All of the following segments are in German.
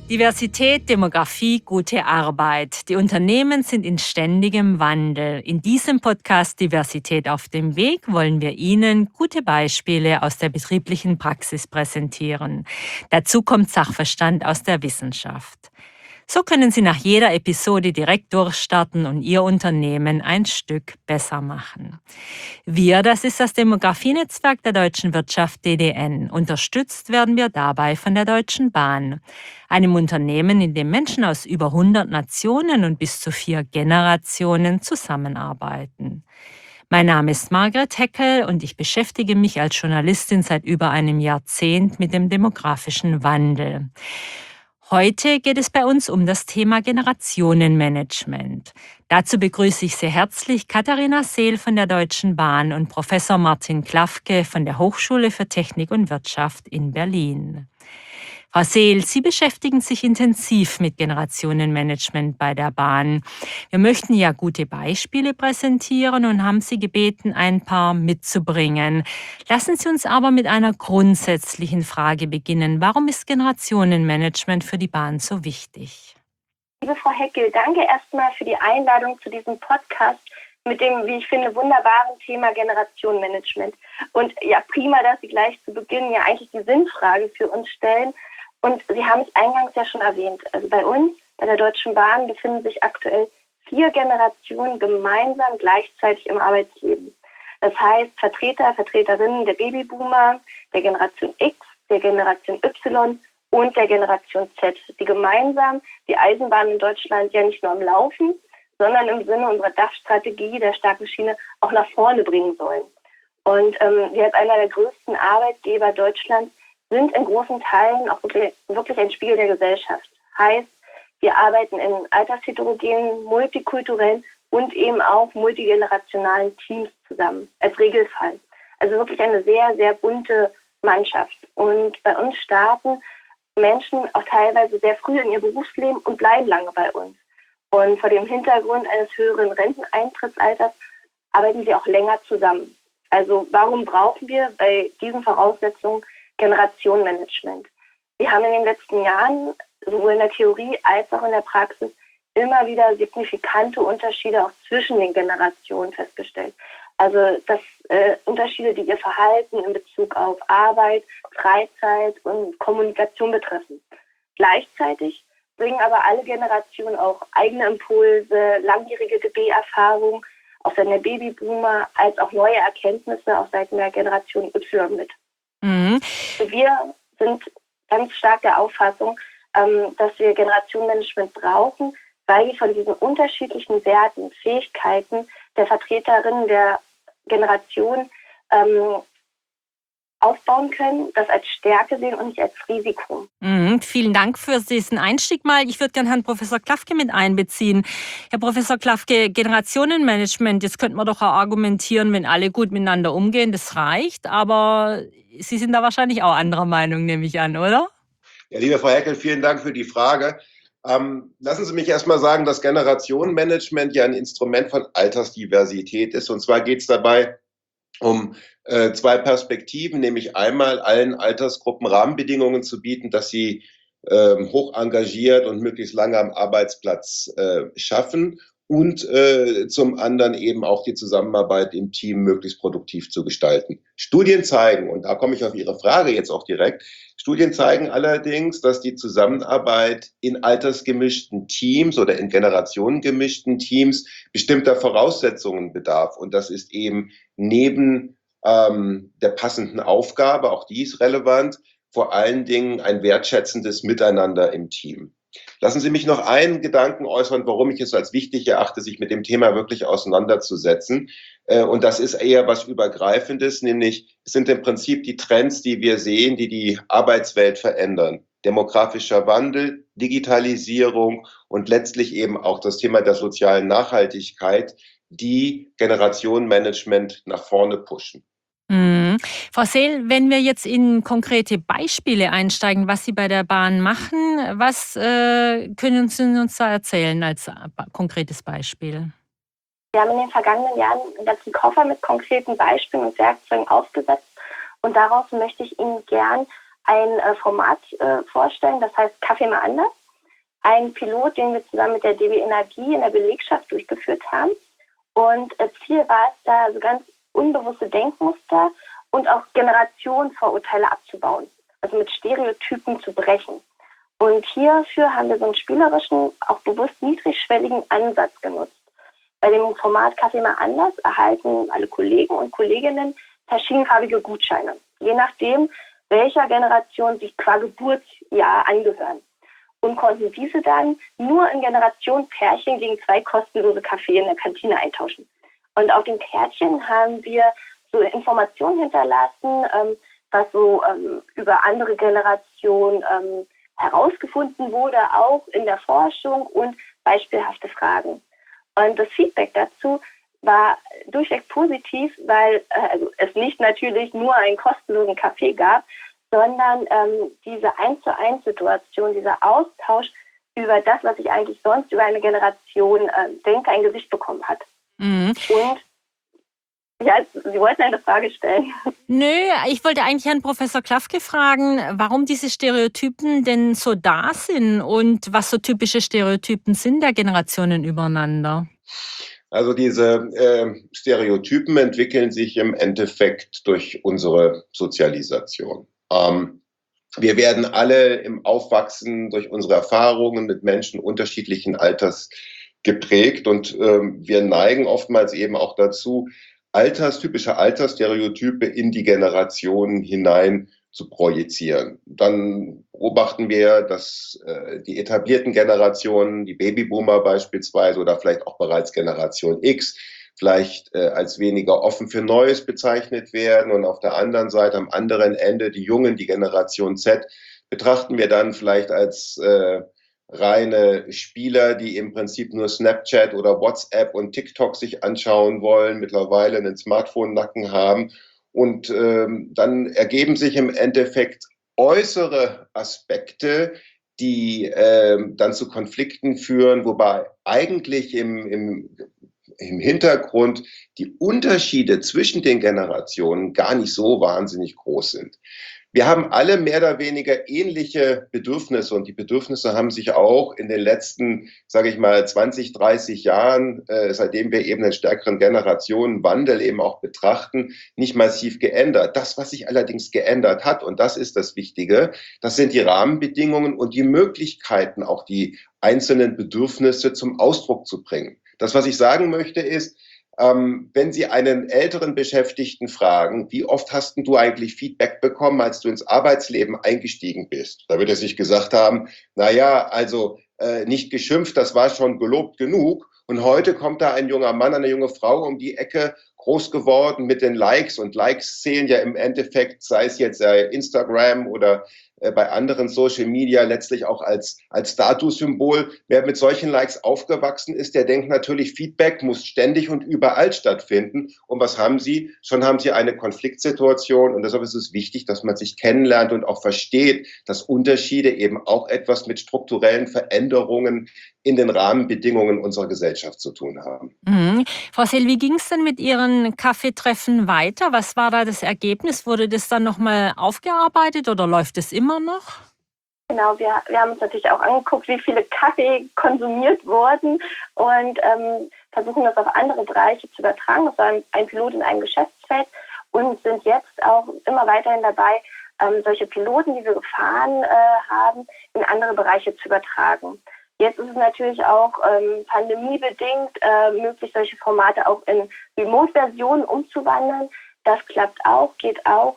Diversität, Demografie, gute Arbeit. Die Unternehmen sind in ständigem Wandel. In diesem Podcast Diversität auf dem Weg wollen wir Ihnen gute Beispiele aus der betrieblichen Praxis präsentieren. Dazu kommt Sachverstand aus der Wissenschaft. So können Sie nach jeder Episode direkt durchstarten und Ihr Unternehmen ein Stück besser machen. Wir, das ist das Demografienetzwerk der deutschen Wirtschaft DDN. Unterstützt werden wir dabei von der Deutschen Bahn, einem Unternehmen, in dem Menschen aus über 100 Nationen und bis zu 4 Generationen zusammenarbeiten. Mein Name ist Margret Heckel und ich beschäftige mich als Journalistin seit über einem Jahrzehnt mit dem demografischen Wandel. Heute geht es bei uns um das Thema Generationenmanagement. Dazu begrüße ich sehr herzlich Katharina Seel von der Deutschen Bahn und Professor Martin Klafke von der Hochschule für Technik und Wirtschaft in Berlin. Frau Seel, Sie beschäftigen sich intensiv mit Generationenmanagement bei der Bahn. Wir möchten ja gute Beispiele präsentieren und haben Sie gebeten, ein paar mitzubringen. Lassen Sie uns aber mit einer grundsätzlichen Frage beginnen. Warum ist Generationenmanagement für die Bahn so wichtig? Liebe Frau Heckel, danke erstmal für die Einladung zu diesem Podcast mit dem, wie ich finde, wunderbaren Thema Generationenmanagement. Und ja, prima, dass Sie gleich zu Beginn ja eigentlich die Sinnfrage für uns stellen. Und Sie haben es eingangs ja schon erwähnt. Also bei uns, bei der Deutschen Bahn, befinden sich aktuell 4 Generationen gemeinsam gleichzeitig im Arbeitsleben. Das heißt, Vertreterinnen der Babyboomer, der Generation X, der Generation Y und der Generation Z, die gemeinsam die Eisenbahn in Deutschland ja nicht nur am Laufen, sondern im Sinne unserer DAF-Strategie, der starken Schiene, auch nach vorne bringen sollen. Und wir als einer der größten Arbeitgeber Deutschlands sind in großen Teilen auch wirklich ein Spiegel der Gesellschaft. Heißt, wir arbeiten in altersheterogenen, multikulturellen und eben auch multigenerationalen Teams zusammen, als Regelfall. Also wirklich eine sehr, sehr bunte Mannschaft. Und bei uns starten Menschen auch teilweise sehr früh in ihr Berufsleben und bleiben lange bei uns. Und vor dem Hintergrund eines höheren Renteneintrittsalters arbeiten sie auch länger zusammen. Also warum brauchen wir bei diesen Voraussetzungen Generationenmanagement? Wir haben in den letzten Jahren sowohl in der Theorie als auch in der Praxis immer wieder signifikante Unterschiede auch zwischen den Generationen festgestellt. Also dass Unterschiede, die ihr Verhalten in Bezug auf Arbeit, Freizeit und Kommunikation betreffen. Gleichzeitig bringen aber alle Generationen auch eigene Impulse, langjährige DB-Erfahrung auf Seiten der Babyboomer als auch neue Erkenntnisse auf Seiten der Generation Y mit. Mhm. Wir sind ganz stark der Auffassung, dass wir Generationenmanagement brauchen, weil wir von diesen unterschiedlichen Werten, Fähigkeiten der Vertreterinnen der Generation aufbauen können, das als Stärke sehen und nicht als Risiko. Vielen Dank für diesen Einstieg mal. Ich würde gerne Herrn Professor Klafke mit einbeziehen. Herr Professor Klafke, Generationenmanagement, jetzt könnte man doch auch argumentieren, wenn alle gut miteinander umgehen, das reicht. Aber Sie sind da wahrscheinlich auch anderer Meinung, nehme ich an, oder? Ja, liebe Frau Heckel, vielen Dank für die Frage. Lassen Sie mich erstmal sagen, dass Generationenmanagement ja ein Instrument von Altersdiversität ist. Und zwar geht es dabei um 2 Perspektiven, nämlich einmal allen Altersgruppen Rahmenbedingungen zu bieten, dass sie hoch engagiert und möglichst lange am Arbeitsplatz schaffen und zum anderen eben auch die Zusammenarbeit im Team möglichst produktiv zu gestalten. Studien zeigen, und da komme ich auf Ihre Frage jetzt auch direkt, Studien zeigen allerdings, dass die Zusammenarbeit in altersgemischten Teams oder in generationengemischten Teams bestimmter Voraussetzungen bedarf. Und das ist eben neben der passenden Aufgabe, auch die ist relevant, vor allen Dingen ein wertschätzendes Miteinander im Team. Lassen Sie mich noch einen Gedanken äußern, warum ich es als wichtig erachte, sich mit dem Thema wirklich auseinanderzusetzen. Und das ist eher was Übergreifendes, nämlich es sind im Prinzip die Trends, die wir sehen, die die Arbeitswelt verändern. Demografischer Wandel, Digitalisierung und letztlich eben auch das Thema der sozialen Nachhaltigkeit, die Generationenmanagement nach vorne pushen. Frau Seel, wenn wir jetzt in konkrete Beispiele einsteigen, was Sie bei der Bahn machen, was können Sie uns da erzählen als konkretes Beispiel? Wir haben in den vergangenen Jahren einen ganzen Koffer mit konkreten Beispielen und Werkzeugen aufgesetzt und daraus möchte ich Ihnen gern ein Format vorstellen, das heißt Kaffee mal anders. ein Pilot, den wir zusammen mit der DB Energie in der Belegschaft durchgeführt haben. Und Ziel war es da, also ganz unbewusste Denkmuster und auch Generationenvorurteile abzubauen, also mit Stereotypen zu brechen. Und hierfür haben wir so einen spielerischen, auch bewusst niedrigschwelligen Ansatz genutzt. Bei dem Format Kaffee mal anders erhalten alle Kollegen und Kolleginnen verschiedenfarbige Gutscheine, je nachdem, welcher Generation sie qua Geburtsjahr angehören. Und konnten diese dann nur in Generationenpärchen gegen 2 kostenlose Kaffee in der Kantine eintauschen. Und auf den Kärtchen haben wir so Informationen hinterlassen, was so über andere Generationen herausgefunden wurde, auch in der Forschung und beispielhafte Fragen. Und das Feedback dazu war durchweg positiv, weil es nicht natürlich nur einen kostenlosen Kaffee gab, sondern diese 1:1 Situation, dieser Austausch über das, was ich eigentlich sonst über eine Generation denke, ein Gesicht bekommen hat. Mhm. Und ja, Sie wollten eine Frage stellen. Nö, ich wollte eigentlich Herrn Professor Klafke fragen, warum diese Stereotypen denn so da sind und was so typische Stereotypen sind der Generationen übereinander. Also diese Stereotypen entwickeln sich im Endeffekt durch unsere Sozialisation. Wir werden alle im Aufwachsen durch unsere Erfahrungen mit Menschen unterschiedlichen Alters geprägt und wir neigen oftmals eben auch dazu, typische Altersstereotype in die Generationen hinein zu projizieren. Dann beobachten wir, dass die etablierten Generationen, die Babyboomer beispielsweise oder vielleicht auch bereits Generation X, vielleicht als weniger offen für Neues bezeichnet werden. Und auf der anderen Seite, am anderen Ende, die Jungen, die Generation Z, betrachten wir dann vielleicht als reine Spieler, die im Prinzip nur Snapchat oder WhatsApp und TikTok sich anschauen wollen, mittlerweile einen Smartphone-Nacken haben. Und dann ergeben sich im Endeffekt äußere Aspekte, die dann zu Konflikten führen, wobei eigentlich im Hintergrund die Unterschiede zwischen den Generationen gar nicht so wahnsinnig groß sind. Wir haben alle mehr oder weniger ähnliche Bedürfnisse und die Bedürfnisse haben sich auch in den letzten, sage ich mal, 20, 30 Jahren, seitdem wir eben einen stärkeren Generationenwandel eben auch betrachten, nicht massiv geändert. Das, was sich allerdings geändert hat, und das ist das Wichtige, das sind die Rahmenbedingungen und die Möglichkeiten, auch die einzelnen Bedürfnisse zum Ausdruck zu bringen. Das, was ich sagen möchte, ist, wenn Sie einen älteren Beschäftigten fragen, wie oft hast du eigentlich Feedback bekommen, als du ins Arbeitsleben eingestiegen bist? Da wird er sich gesagt haben, naja, also nicht geschimpft, das war schon gelobt genug. Und heute kommt da ein junger Mann, eine junge Frau um die Ecke, groß geworden mit den Likes. Und Likes zählen ja im Endeffekt, sei es jetzt Instagram oder bei anderen Social Media letztlich auch als Statussymbol. Wer mit solchen Likes aufgewachsen ist, der denkt natürlich, Feedback muss ständig und überall stattfinden. Und was haben Sie? Schon haben Sie eine Konfliktsituation. Und deshalb ist es wichtig, dass man sich kennenlernt und auch versteht, dass Unterschiede eben auch etwas mit strukturellen Veränderungen in den Rahmenbedingungen unserer Gesellschaft zu tun haben. Mhm. Frau Seel, wie ging es denn mit Ihren Kaffeetreffen weiter? Was war da das Ergebnis? Wurde das dann nochmal aufgearbeitet oder läuft es immer noch? Genau, wir haben uns natürlich auch angeguckt, wie viele Kaffee konsumiert wurden und versuchen das auf andere Bereiche zu übertragen. Das war ein Pilot in einem Geschäftsfeld und sind jetzt auch immer weiterhin dabei, solche Piloten, die wir gefahren haben, in andere Bereiche zu übertragen. Jetzt ist es natürlich auch pandemiebedingt möglich, solche Formate auch in Remote-Versionen umzuwandeln. Das klappt auch, geht auch.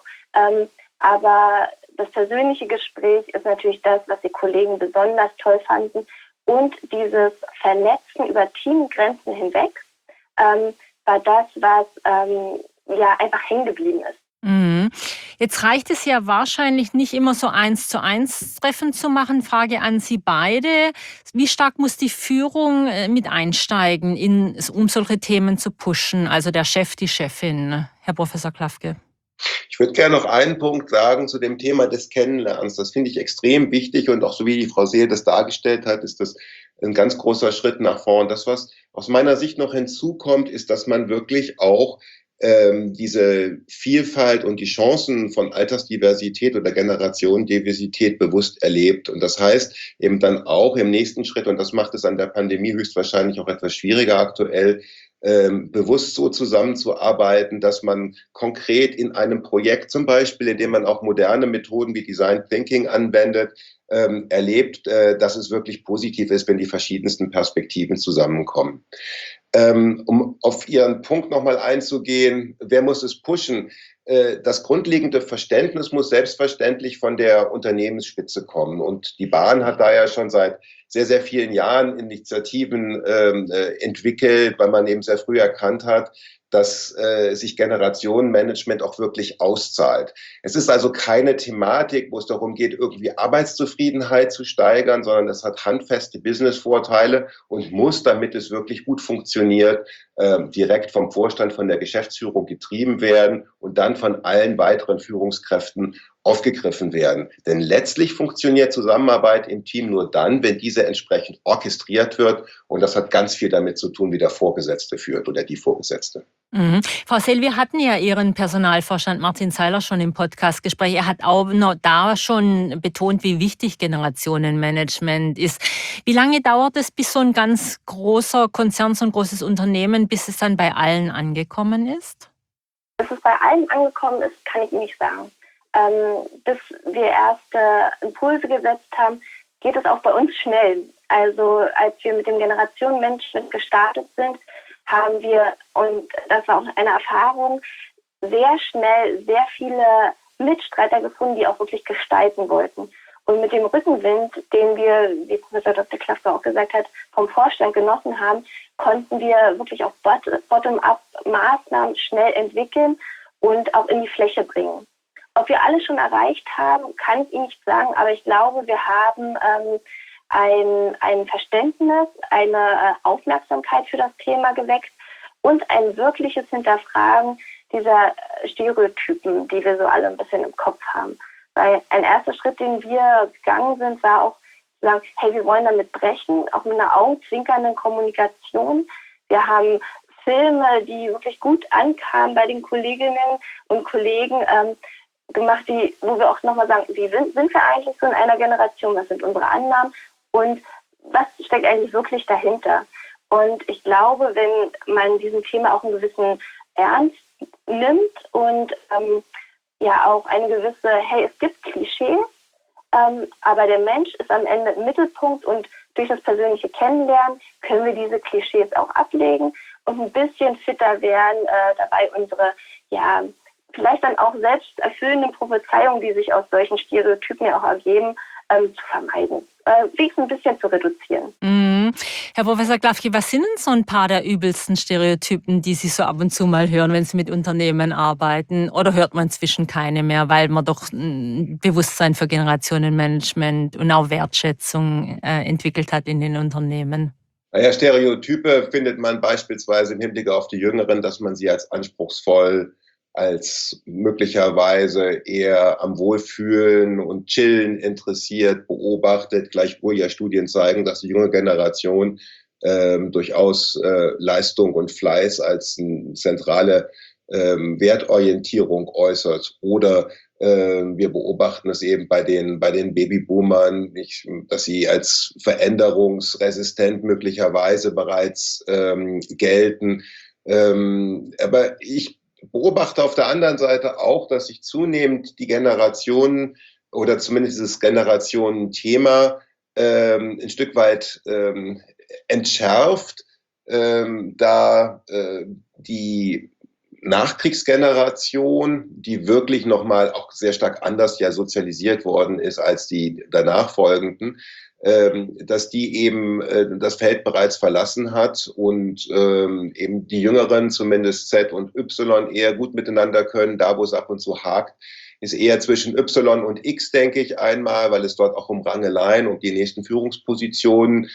Aber das persönliche Gespräch ist natürlich das, was die Kollegen besonders toll fanden. Und dieses Vernetzen über Teamgrenzen hinweg war das, was einfach hängen geblieben ist. Mhm. Jetzt reicht es ja wahrscheinlich nicht immer so 1:1 Treffen zu machen. Frage an Sie beide. Wie stark muss die Führung mit einsteigen, um solche Themen zu pushen? Also der Chef, die Chefin, Herr Professor Klafke. Ich würde gerne noch einen Punkt sagen zu dem Thema des Kennenlernens. Das finde ich extrem wichtig und auch so wie die Frau Seel das dargestellt hat, ist das ein ganz großer Schritt nach vorn. Das, was aus meiner Sicht noch hinzukommt, ist, dass man wirklich auch diese Vielfalt und die Chancen von Altersdiversität oder Generationendiversität bewusst erlebt. Und das heißt eben dann auch im nächsten Schritt, und das macht es an der Pandemie höchstwahrscheinlich auch etwas schwieriger aktuell, bewusst so zusammenzuarbeiten, dass man konkret in einem Projekt zum Beispiel, in dem man auch moderne Methoden wie Design Thinking anwendet, erlebt, dass es wirklich positiv ist, wenn die verschiedensten Perspektiven zusammenkommen. Um auf Ihren Punkt nochmal einzugehen, wer muss es pushen? Das grundlegende Verständnis muss selbstverständlich von der Unternehmensspitze kommen. Und die Bahn hat da ja schon seit sehr, sehr vielen Jahren Initiativen entwickelt, weil man eben sehr früh erkannt hat, dass sich Generationenmanagement auch wirklich auszahlt. Es ist also keine Thematik, wo es darum geht, irgendwie Arbeitszufriedenheit zu steigern, sondern es hat handfeste Business-Vorteile und muss, damit es wirklich gut funktioniert, direkt vom Vorstand, von der Geschäftsführung getrieben werden und dann von allen weiteren Führungskräften aufgegriffen werden. Denn letztlich funktioniert Zusammenarbeit im Team nur dann, wenn diese entsprechend orchestriert wird. Und das hat ganz viel damit zu tun, wie der Vorgesetzte führt oder die Vorgesetzte. Mhm. Frau Seel, wir hatten ja Ihren Personalvorstand Martin Seiler schon im Podcastgespräch. Er hat auch noch da schon betont, wie wichtig Generationenmanagement ist. Wie lange dauert es, bis so ein ganz großer Konzern, so ein großes Unternehmen, bis es dann bei allen angekommen ist? Bis es bei allen angekommen ist, kann ich Ihnen nicht sagen. Bis wir erste Impulse gesetzt haben, geht es auch bei uns schnell. Also als wir mit dem Generationenmanagement gestartet sind, haben wir, und das war auch eine Erfahrung, sehr schnell sehr viele Mitstreiter gefunden, die auch wirklich gestalten wollten. Und mit dem Rückenwind, den wir, wie Professor Dr. Klaffer auch gesagt hat, vom Vorstand genossen haben, konnten wir wirklich auch bottom-up Maßnahmen schnell entwickeln und auch in die Fläche bringen. Ob wir alles schon erreicht haben, kann ich Ihnen nicht sagen, aber ich glaube, wir haben ein Verständnis, eine Aufmerksamkeit für das Thema geweckt und ein wirkliches Hinterfragen dieser Stereotypen, die wir so alle ein bisschen im Kopf haben. Weil ein erster Schritt, den wir gegangen sind, war auch zu sagen, hey, wir wollen damit brechen, auch mit einer augenzwinkernden Kommunikation. Wir haben Filme, die wirklich gut ankamen bei den Kolleginnen und Kollegen, gemacht, wo wir auch nochmal sagen, wie sind wir eigentlich so in einer Generation, was sind unsere Annahmen und was steckt eigentlich wirklich dahinter? Und ich glaube, wenn man diesem Thema auch einen gewissen Ernst nimmt und ja auch eine gewisse, hey, es gibt Klischees, aber der Mensch ist am Ende im Mittelpunkt und durch das persönliche Kennenlernen können wir diese Klischees auch ablegen und ein bisschen fitter werden, dabei unsere, ja, vielleicht dann auch selbst erfüllenden Prophezeiungen, die sich aus solchen Stereotypen ja auch ergeben, zu vermeiden, wenigstens ein bisschen zu reduzieren. Mhm. Herr Professor Klafke, was sind denn so ein paar der übelsten Stereotypen, die Sie so ab und zu mal hören, wenn Sie mit Unternehmen arbeiten? Oder hört man inzwischen keine mehr, weil man doch ein Bewusstsein für Generationenmanagement und auch Wertschätzung entwickelt hat in den Unternehmen? Naja, Stereotype findet man beispielsweise im Hinblick auf die Jüngeren, dass man sie als anspruchsvoll, als möglicherweise eher am Wohlfühlen und Chillen interessiert, beobachtet, gleichwohl ja Studien zeigen, dass die junge Generation durchaus Leistung und Fleiß als eine zentrale Wertorientierung äußert. Oder wir beobachten es eben bei den Babyboomern, nicht, dass sie als veränderungsresistent möglicherweise bereits gelten. Aber ich beobachte auf der anderen Seite auch, dass sich zunehmend die Generationen oder zumindest dieses Generationenthema ein Stück weit entschärft, da die Nachkriegsgeneration, die wirklich nochmal auch sehr stark anders ja sozialisiert worden ist als die danach folgenden, dass die eben das Feld bereits verlassen hat und eben die Jüngeren, zumindest Z und Y, eher gut miteinander können. Da, wo es ab und zu hakt, ist eher zwischen Y und X, denke ich einmal, weil es dort auch um Rangeleien, um die nächsten Führungspositionen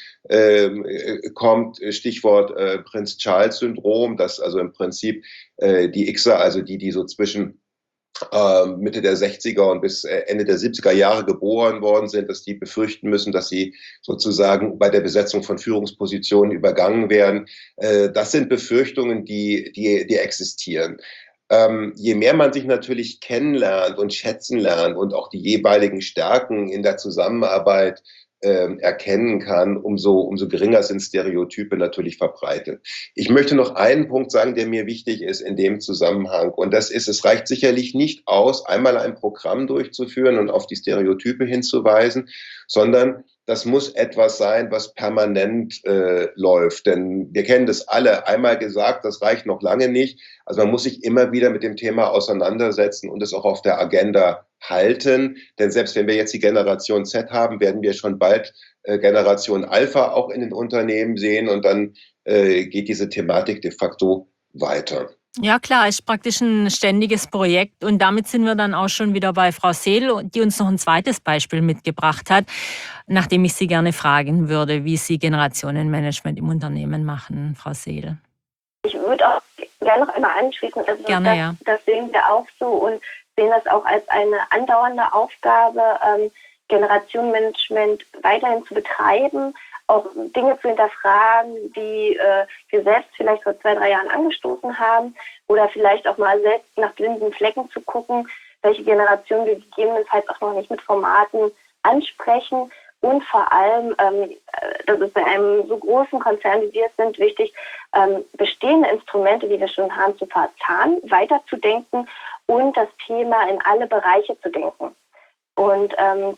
kommt. Stichwort Prinz Charles Syndrom, dass also im Prinzip die Xer, also die so zwischen Mitte der 60er und bis Ende der 70er Jahre geboren worden sind, dass die befürchten müssen, dass sie sozusagen bei der Besetzung von Führungspositionen übergangen werden. Das sind Befürchtungen, die existieren. Je mehr man sich natürlich kennenlernt und schätzen lernt und auch die jeweiligen Stärken in der Zusammenarbeit erkennen kann, umso geringer sind Stereotype natürlich verbreitet. Ich möchte noch einen Punkt sagen, der mir wichtig ist in dem Zusammenhang. Und das ist, es reicht sicherlich nicht aus, einmal ein Programm durchzuführen und auf die Stereotype hinzuweisen, sondern das muss etwas sein, was permanent läuft. Denn wir kennen das alle, einmal gesagt, das reicht noch lange nicht. Also man muss sich immer wieder mit dem Thema auseinandersetzen und es auch auf der Agenda halten. Denn selbst wenn wir jetzt die Generation Z haben, werden wir schon bald Generation Alpha auch in den Unternehmen sehen und dann geht diese Thematik de facto weiter. Ja klar, ist praktisch ein ständiges Projekt und damit sind wir dann auch schon wieder bei Frau Seel, die uns noch ein zweites Beispiel mitgebracht hat, nachdem ich Sie gerne fragen würde, wie Sie Generationenmanagement im Unternehmen machen, Frau Seel. Ich würde auch gerne noch einmal anschließen, also Gerne, ja. das sehen wir auch so und sehen das auch als eine andauernde Aufgabe, Generationenmanagement weiterhin zu betreiben, auch Dinge zu hinterfragen, die wir selbst vielleicht vor 2-3 Jahren angestoßen haben oder vielleicht auch mal selbst nach blinden Flecken zu gucken, welche Generationen wir gegebenenfalls auch noch nicht mit Formaten ansprechen und vor allem, das ist bei einem so großen Konzern, wie wir es sind, wichtig, bestehende Instrumente, die wir schon haben, zu verzahnen, weiterzudenken und das Thema in alle Bereiche zu denken. Und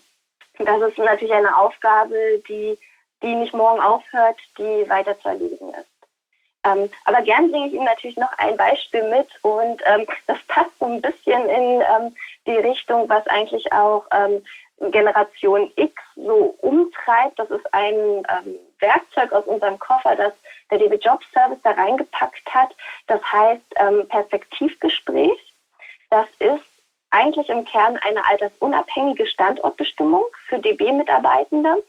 das ist natürlich eine Aufgabe, die nicht morgen aufhört, die weiter zu erledigen ist. Aber gern bringe ich Ihnen natürlich noch ein Beispiel mit und das passt so ein bisschen in die Richtung, was eigentlich auch Generation X so umtreibt. Das ist ein Werkzeug aus unserem Koffer, das der DB Job Service da reingepackt hat. Das heißt Perspektivgespräch. Das ist eigentlich im Kern eine altersunabhängige Standortbestimmung für DB-Mitarbeitende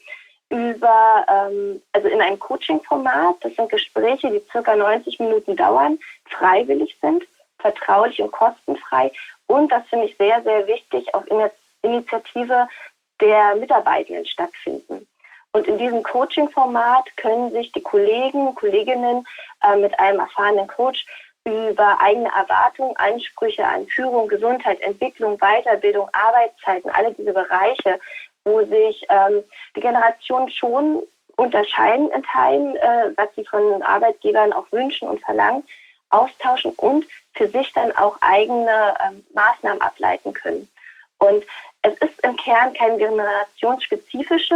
also in einem Coaching-Format. Das sind Gespräche, die ca. 90 Minuten dauern, freiwillig sind, vertraulich und kostenfrei. Und das finde ich sehr, sehr wichtig, auf Initiative der Mitarbeitenden stattfinden. Und in diesem Coaching-Format können sich die Kolleginnen mit einem erfahrenen Coach über eigene Erwartungen, Ansprüche an Führung, Gesundheit, Entwicklung, Weiterbildung, Arbeitszeiten, alle diese Bereiche, wo sich die Generationen schon unterscheiden in Teilen, was sie von Arbeitgebern auch wünschen und verlangen, austauschen und für sich dann auch eigene Maßnahmen ableiten können. Und es ist im Kern kein generationsspezifisches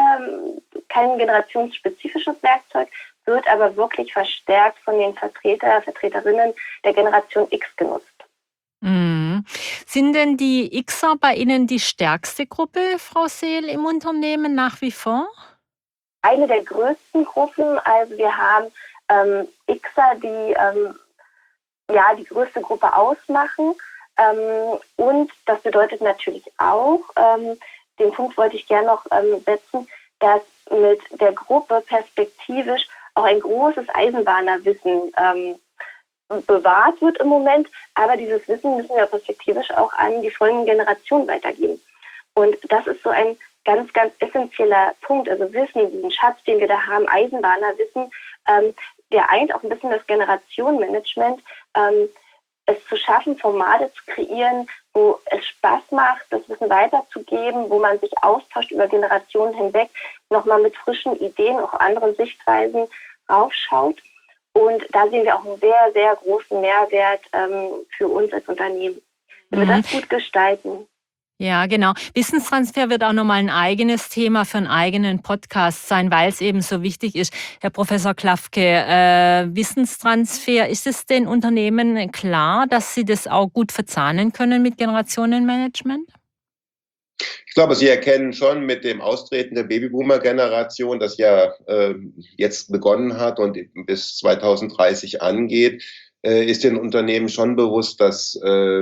Werkzeug, wird aber wirklich verstärkt von den Vertreterinnen der Generation X genutzt. Mhm. Sind denn die Xer bei Ihnen die stärkste Gruppe, Frau Seel, im Unternehmen nach wie vor? Eine der größten Gruppen, also wir haben Xer, die die größte Gruppe ausmachen. Und das bedeutet natürlich auch, den Punkt wollte ich gerne noch setzen, dass mit der Gruppe perspektivisch auch ein großes Eisenbahnerwissen bewahrt wird im Moment, aber dieses Wissen müssen wir perspektivisch auch an die folgenden Generationen weitergeben. Und das ist so ein ganz, ganz essentieller Punkt. Also Wissen, diesen Schatz, den wir da haben, Eisenbahnerwissen, der eint auch ein bisschen das Generationenmanagement, es zu schaffen, Formate zu kreieren, wo es Spaß macht, das Wissen weiterzugeben, wo man sich austauscht über Generationen hinweg, nochmal mit frischen Ideen, auch anderen Sichtweisen raufschaut. Und da sehen wir auch einen sehr, sehr großen Mehrwert für uns als Unternehmen. Wenn wir das gut gestalten. Ja, genau. Wissenstransfer wird auch nochmal ein eigenes Thema für einen eigenen Podcast sein, weil es eben so wichtig ist. Herr Professor Klafke, Wissenstransfer, ist es den Unternehmen klar, dass sie das auch gut verzahnen können mit Generationenmanagement? Ich glaube, Sie erkennen schon mit dem Austreten der Babyboomer-Generation, das ja jetzt begonnen hat und bis 2030 angeht, ist den Unternehmen schon bewusst, dass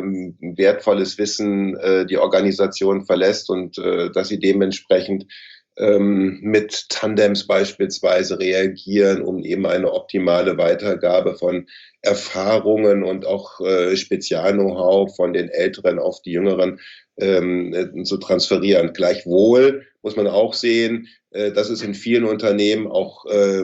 wertvolles Wissen die Organisation verlässt und dass sie dementsprechend mit Tandems beispielsweise reagieren, um eben eine optimale Weitergabe von Erfahrungen und auch Spezial-Know-how von den Älteren auf die Jüngeren zu transferieren. Gleichwohl muss man auch sehen, dass es in vielen Unternehmen auch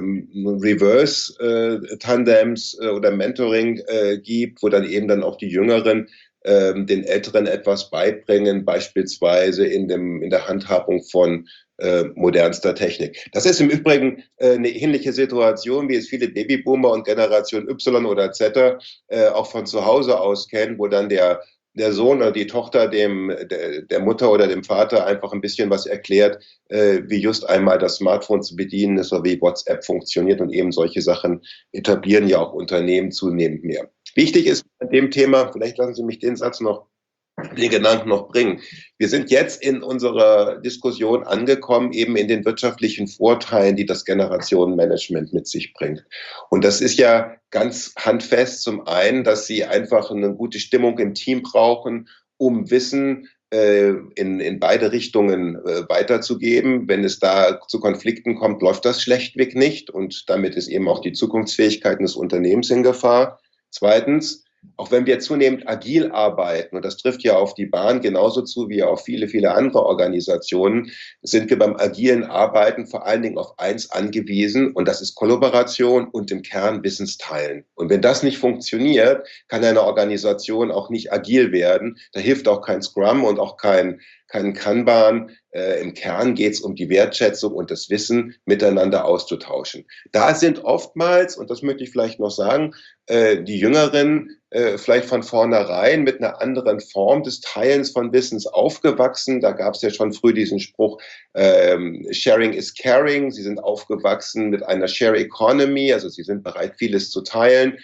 Reverse-Tandems oder Mentoring gibt, wo dann eben dann auch die Jüngeren den Älteren etwas beibringen, beispielsweise in der Handhabung von modernster Technik. Das ist im Übrigen eine ähnliche Situation, wie es viele Babyboomer und Generation Y oder Z auch von zu Hause aus kennen, wo dann der Sohn oder die Tochter der Mutter oder dem Vater einfach ein bisschen was erklärt, wie just einmal das Smartphone zu bedienen ist oder wie WhatsApp funktioniert, und eben solche Sachen etablieren ja auch Unternehmen zunehmend mehr. Wichtig ist an dem Thema, vielleicht lassen Sie mich den Gedanken noch bringen. Wir sind jetzt in unserer Diskussion angekommen, eben in den wirtschaftlichen Vorteilen, die das Generationenmanagement mit sich bringt. Und das ist ja ganz handfest zum einen, dass Sie einfach eine gute Stimmung im Team brauchen, um Wissen in beide Richtungen weiterzugeben. Wenn es da zu Konflikten kommt, läuft das schlechtweg nicht, und damit ist eben auch die Zukunftsfähigkeit des Unternehmens in Gefahr. Zweitens, auch wenn wir zunehmend agil arbeiten, und das trifft ja auf die Bahn genauso zu wie auf viele, viele andere Organisationen, sind wir beim agilen Arbeiten vor allen Dingen auf eins angewiesen, und das ist Kollaboration und im Kern Wissensteilen. Und wenn das nicht funktioniert, kann eine Organisation auch nicht agil werden. Da hilft auch kein Scrum und auch kein Kanban. Im Kern geht es um die Wertschätzung und das Wissen miteinander auszutauschen. Da sind oftmals, und das möchte ich vielleicht noch sagen, die Jüngeren vielleicht von vornherein mit einer anderen Form des Teilens von Wissens aufgewachsen. Da gab es ja schon früh diesen Spruch, Sharing is Caring. Sie sind aufgewachsen mit einer Share Economy, also sie sind bereit, vieles zu teilen.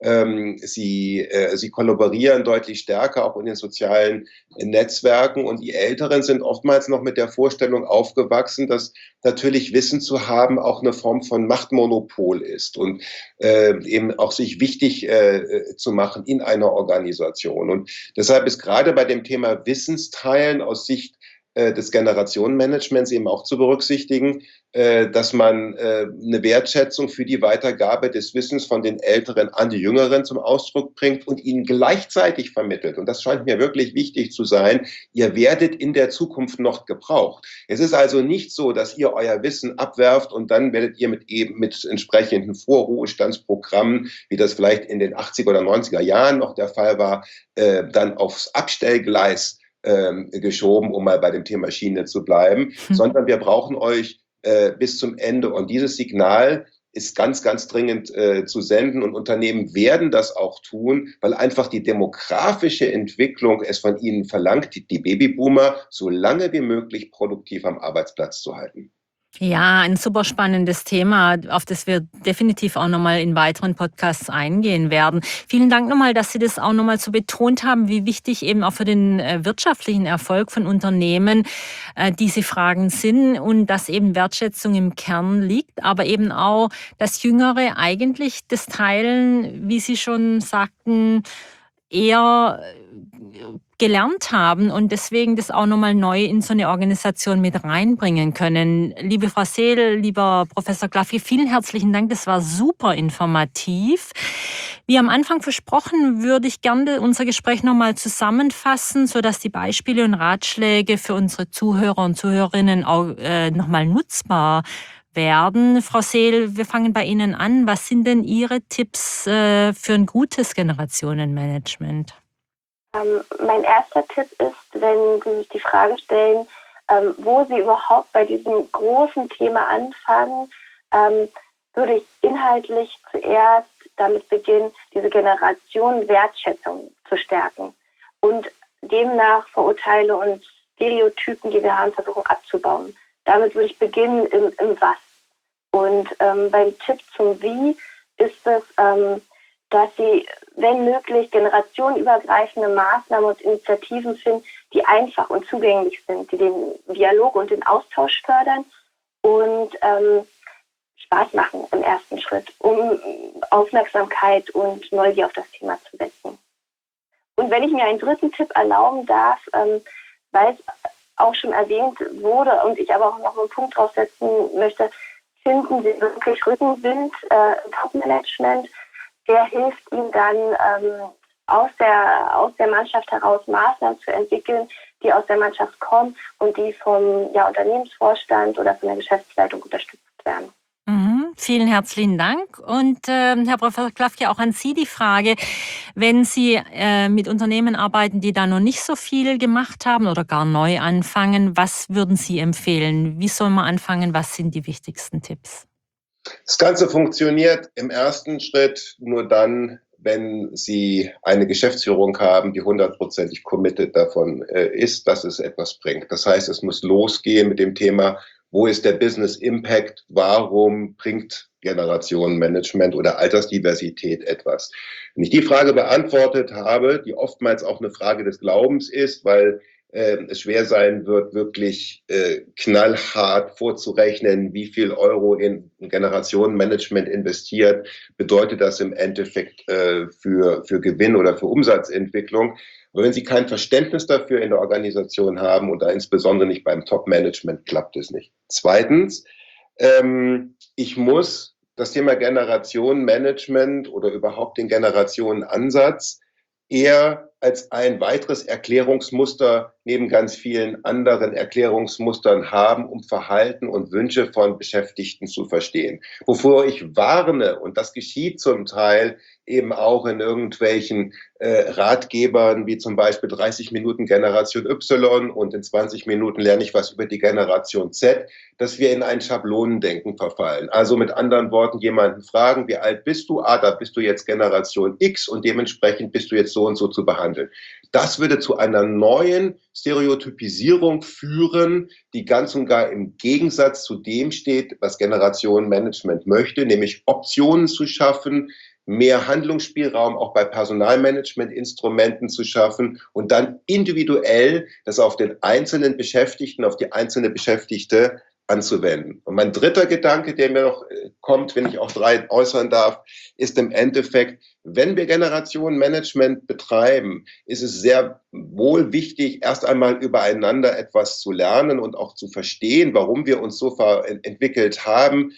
Sie kollaborieren deutlich stärker auch in den sozialen Netzwerken, und die Älteren sind oftmals noch mit der Vorstellung aufgewachsen, dass natürlich Wissen zu haben auch eine Form von Machtmonopol ist und eben auch sich wichtig zu machen in einer Organisation. Und deshalb ist gerade bei dem Thema Wissensteilen aus Sicht des Generationenmanagements eben auch zu berücksichtigen, dass man eine Wertschätzung für die Weitergabe des Wissens von den Älteren an die Jüngeren zum Ausdruck bringt und ihnen gleichzeitig vermittelt. Und das scheint mir wirklich wichtig zu sein. Ihr werdet in der Zukunft noch gebraucht. Es ist also nicht so, dass ihr euer Wissen abwerft und dann werdet ihr mit entsprechenden Vorruhestandsprogrammen, wie das vielleicht in den 80er oder 90er Jahren noch der Fall war, dann aufs Abstellgleis geschoben, um mal bei dem Thema Schiene zu bleiben, sondern wir brauchen euch bis zum Ende. Und dieses Signal ist ganz, ganz dringend zu senden, und Unternehmen werden das auch tun, weil einfach die demografische Entwicklung es von ihnen verlangt, die Babyboomer so lange wie möglich produktiv am Arbeitsplatz zu halten. Ja, ein super spannendes Thema, auf das wir definitiv auch nochmal in weiteren Podcasts eingehen werden. Vielen Dank nochmal, dass Sie das auch nochmal so betont haben, wie wichtig eben auch für den wirtschaftlichen Erfolg von Unternehmen diese Fragen sind, und dass eben Wertschätzung im Kern liegt, aber eben auch, dass Jüngere eigentlich das Teilen, wie Sie schon sagten, eher gelernt haben und deswegen das auch nochmal neu in so eine Organisation mit reinbringen können. Liebe Frau Seel, lieber Professor Glaffi, vielen herzlichen Dank. Das war super informativ. Wie am Anfang versprochen, würde ich gerne unser Gespräch nochmal zusammenfassen, sodass die Beispiele und Ratschläge für unsere Zuhörer und Zuhörerinnen auch nochmal nutzbar werden. Frau Seel, wir fangen bei Ihnen an. Was sind denn Ihre Tipps für ein gutes Generationenmanagement? Mein erster Tipp ist, wenn Sie sich die Frage stellen, wo Sie überhaupt bei diesem großen Thema anfangen, würde ich inhaltlich zuerst damit beginnen, diese Generation Wertschätzung zu stärken und demnach Vorurteile und Stereotypen, die wir haben, versuchen abzubauen. Damit würde ich beginnen im Was. Und beim Tipp zum Wie ist es, dass Sie, wenn möglich, generationenübergreifende Maßnahmen und Initiativen finden, die einfach und zugänglich sind, die den Dialog und den Austausch fördern und Spaß machen im ersten Schritt, um Aufmerksamkeit und Neugier auf das Thema zu wecken. Und wenn ich mir einen dritten Tipp erlauben darf, weil es auch schon erwähnt wurde und ich aber auch noch einen Punkt draufsetzen möchte, finden Sie wirklich Rückenwind im Top-Management. Der hilft Ihnen dann aus der Mannschaft heraus Maßnahmen zu entwickeln, die aus der Mannschaft kommen und die vom Unternehmensvorstand oder von der Geschäftsleitung unterstützt werden. Vielen herzlichen Dank. Und Herr Professor Klafke, auch an Sie die Frage, wenn Sie mit Unternehmen arbeiten, die da noch nicht so viel gemacht haben oder gar neu anfangen, was würden Sie empfehlen? Wie soll man anfangen? Was sind die wichtigsten Tipps? Das Ganze funktioniert im ersten Schritt nur dann, wenn Sie eine Geschäftsführung haben, die 100%ig committed davon ist, dass es etwas bringt. Das heißt, es muss losgehen mit dem Thema, wo ist der Business Impact? Warum bringt Generationenmanagement oder Altersdiversität etwas? Wenn ich die Frage beantwortet habe, die oftmals auch eine Frage des Glaubens ist, weil es schwer sein wird, wirklich knallhart vorzurechnen, wie viel Euro in Generationenmanagement investiert, bedeutet das im Endeffekt für Gewinn oder für Umsatzentwicklung. Aber wenn Sie kein Verständnis dafür in der Organisation haben und da insbesondere nicht beim Top-Management, klappt es nicht. Zweitens, ich muss das Thema Generationenmanagement oder überhaupt den Generationenansatz eher als ein weiteres Erklärungsmuster neben ganz vielen anderen Erklärungsmustern haben, um Verhalten und Wünsche von Beschäftigten zu verstehen. Wovor ich warne, und das geschieht zum Teil eben auch in irgendwelchen Ratgebern, wie zum Beispiel 30 Minuten Generation Y und in 20 Minuten lerne ich was über die Generation Z, dass wir in ein Schablonendenken verfallen. Also mit anderen Worten, jemanden fragen, wie alt bist du? Da bist du jetzt Generation X und dementsprechend bist du jetzt so und so zu behandeln. Das würde zu einer neuen Stereotypisierung führen, die ganz und gar im Gegensatz zu dem steht, was Generationenmanagement möchte, nämlich Optionen zu schaffen, mehr Handlungsspielraum auch bei Personalmanagementinstrumenten zu schaffen und dann individuell das auf den einzelnen Beschäftigten, auf die einzelne Beschäftigte anzuwenden. Und mein dritter Gedanke, der mir noch kommt, wenn ich auch 3 äußern darf, ist im Endeffekt, wenn wir Generationenmanagement betreiben, ist es sehr wohl wichtig, erst einmal übereinander etwas zu lernen und auch zu verstehen, warum wir uns so entwickelt haben,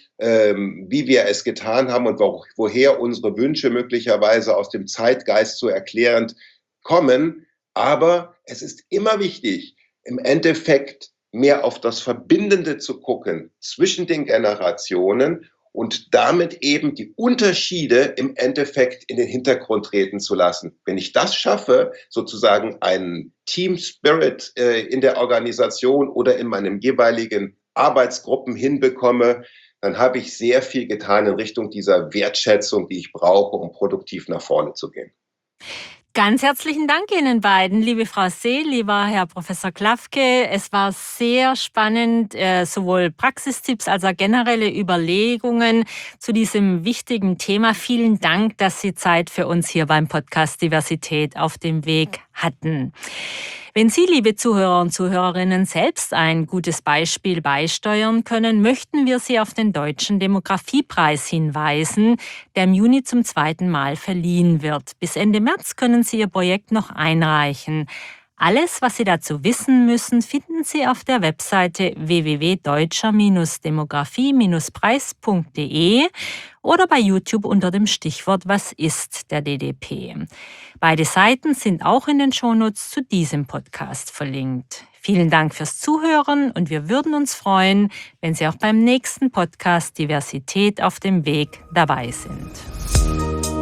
wie wir es getan haben und woher unsere Wünsche möglicherweise aus dem Zeitgeist so erklärend kommen. Aber es ist immer wichtig, im Endeffekt mehr auf das Verbindende zu gucken zwischen den Generationen und damit eben die Unterschiede im Endeffekt in den Hintergrund treten zu lassen. Wenn ich das schaffe, sozusagen einen Team Spirit in der Organisation oder in meinen jeweiligen Arbeitsgruppen hinbekomme, dann habe ich sehr viel getan in Richtung dieser Wertschätzung, die ich brauche, um produktiv nach vorne zu gehen. Ganz herzlichen Dank Ihnen beiden, liebe Frau See, lieber Herr Professor Klafke. Es war sehr spannend, sowohl Praxistipps als auch generelle Überlegungen zu diesem wichtigen Thema. Vielen Dank, dass Sie Zeit für uns hier beim Podcast Diversität auf dem Weg hatten. Wenn Sie, liebe Zuhörer und Zuhörerinnen, selbst ein gutes Beispiel beisteuern können, möchten wir Sie auf den Deutschen Demografiepreis hinweisen, der im Juni zum 2. Mal verliehen wird. Bis Ende März können Sie Ihr Projekt noch einreichen. Alles, was Sie dazu wissen müssen, finden Sie auf der Webseite www.deutscher-demografie-preis.de oder bei YouTube unter dem Stichwort Was ist der DDP? Beide Seiten sind auch in den Shownotes zu diesem Podcast verlinkt. Vielen Dank fürs Zuhören und wir würden uns freuen, wenn Sie auch beim nächsten Podcast Diversität auf dem Weg dabei sind.